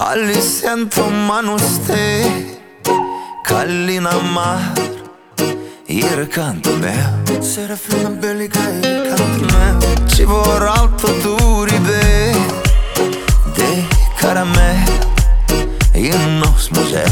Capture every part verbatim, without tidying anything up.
Ali siento manos te Kallina mar Il canto mio Serafina bellica il canto mio Ci vorrà alto duri be De caramel In nos museo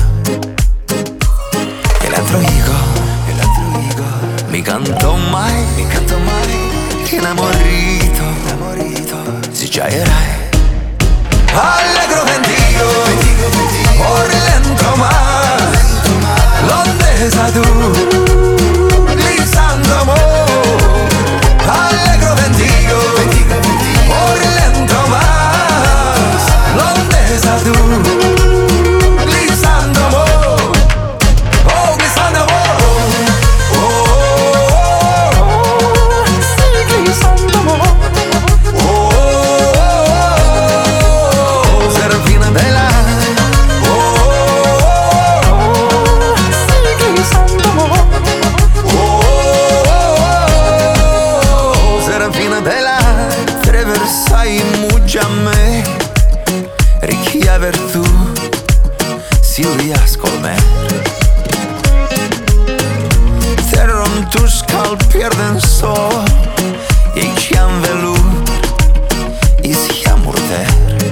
E l'altro higo E l'altro higo Mi canto mai Mi canto mai Inamorito Inamorito Si già erai Allegro ventigo, por lento mar, l'ondesa tu, lisando amor. Allegro ventigo, por lento mar, l'ondesa tu, lisando amor. Oh, lisando amor. Oh, oh, oh, sí, lisando amor. Atravessai mugiame Richiaver tu Silvia Scolmer Terron tu skal pierden så Jeg kjem velur Is jamurter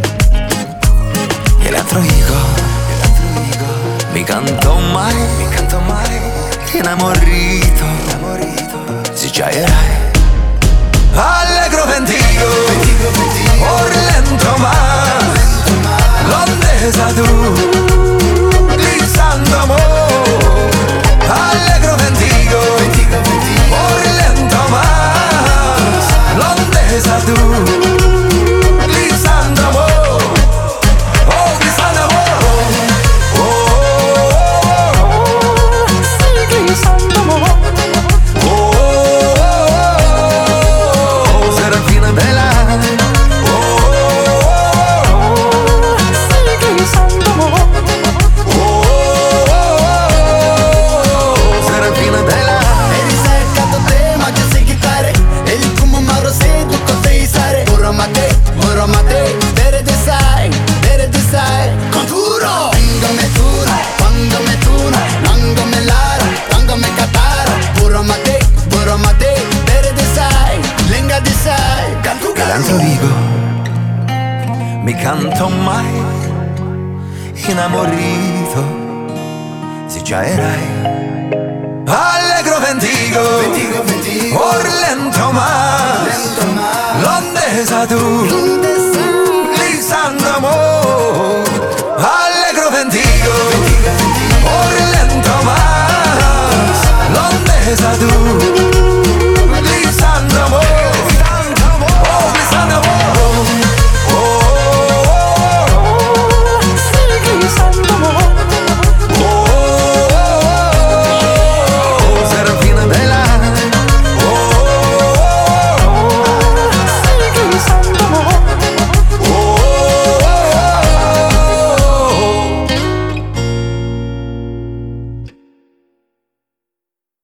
El altro higo Mi canto mai Mi canto mai Inamorito Si già erai Allegro ventigo, por lento mar, l'ondesa tu, lisando amor. Allegro ventigo, por lento mar, l'ondesa tu, lisando amor. Oh, lisando amor. Oh, oh, oh, oh. Sí, lisando amor. L'altro dico, mi canto mai inamorito, si già erai. Allegro ventigo, por lento mar.